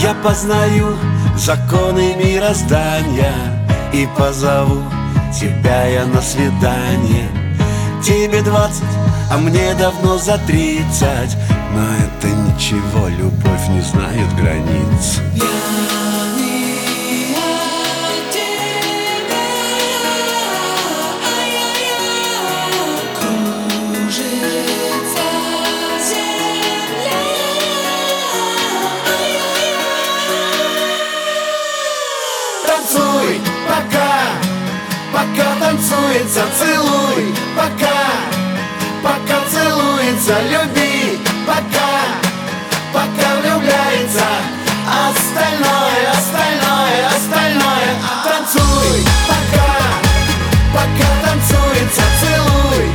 Я познаю законы мироздания и позову тебя я на свидание. Тебе 20, а мне давно за 30. Но это ничего, любовь не знает границ. Танцуй, пока танцуется, целуй, пока целуется, люби, пока влюбляется, остальное. Танцуй, пока танцуется, целуй,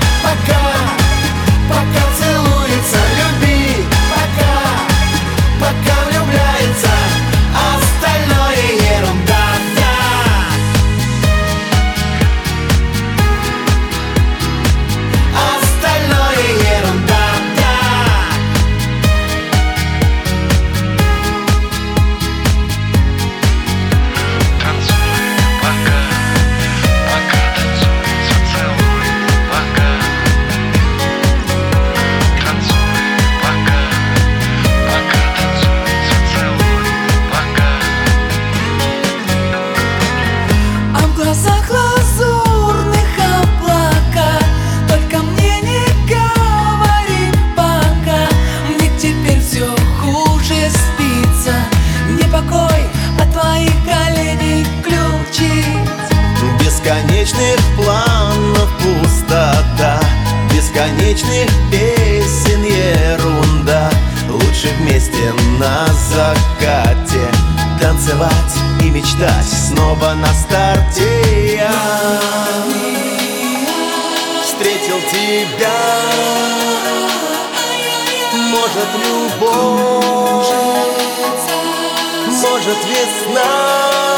пока целуется, люби, пока влюбляется, остальное ерунда. В глазах лазурных облака, только мне не говори пока. Мне теперь все хуже спится, не покой от твоих коленей ключиц. Бесконечных планов пустота, бесконечных песен ерунда. Лучше вместе на закате танцевать и мечтать снова на старте. Я встретил тебя, может любовь, может весна.